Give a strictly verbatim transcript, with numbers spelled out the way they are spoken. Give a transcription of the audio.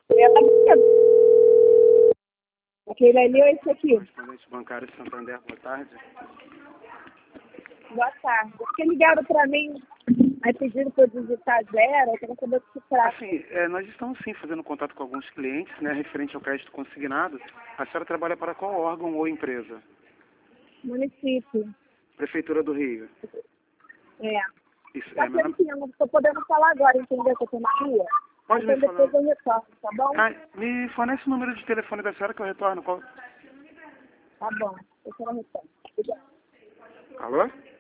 Ela... Aquele ali ou esse aqui? Correspondente bancário Santander, boa tarde. Boa tarde. Porque ligaram para mim, aí pediram para eu digitar zero, eu quero saber o que se trata. Assim, é, nós estamos sim fazendo contato com alguns clientes, né, referente ao crédito consignado. A senhora trabalha para qual órgão ou empresa? Município. Prefeitura do Rio. É. Isso, Só é, que meu nome... assim, eu não estou podendo falar agora, entendeu? Que eu estou na rua. Pode Então me falar. depois eu retorno, tá bom? Ah, me fornece o número de telefone da senhora que eu retorno. Qual... Tá bom. Eu quero retorno. Alô?